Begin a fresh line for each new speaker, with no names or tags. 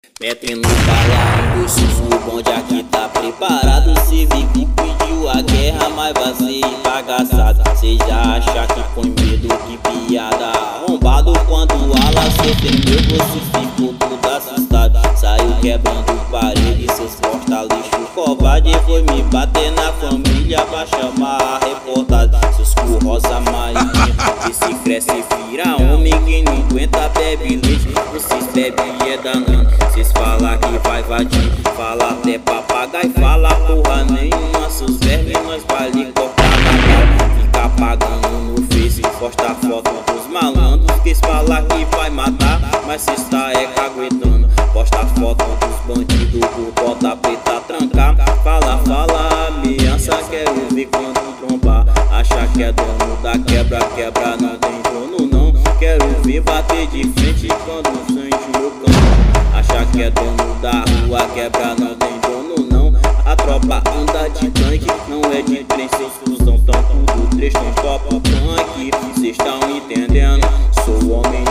Metem no balaio, o bonde aqui tá preparado. Cê vê que pediu a guerra, mas vai ser bagaçado. Cê já acha que põe medo, que piada arrombado. Quando o ala se ofendeu, você ficou tudo assustado. Saiu quebrando parede, seus porta-lixo covarde. Foi me bater na família pra chamar a reportagem. Seus cu rosa marinha, que se cresce vira homem. Quem não aguenta bebe leite, vocês bebem e é danando. Cês fala que vai vadir, fala até papagaio, fala porra nenhuma. Seus vermes nós vai lhe cortar na mão. Fica pagando no Face, posta foto dos malandros. Quem fala que vai matar, mas cês tá caguetando. Posta foto dos bandidos, por bota preta trancar. Fala, ameaça, quero ver quando trombar. Acha que é dono da quebra, quebra não tem dono não. Quero ver bater de frente quando sente o canto. Acha que é dono da rua, quebra não tem dono não. A tropa anda de tanque, não é de trem, seus fusão tão tudo três, tão copo punk. Cês tão entendendo, sou homem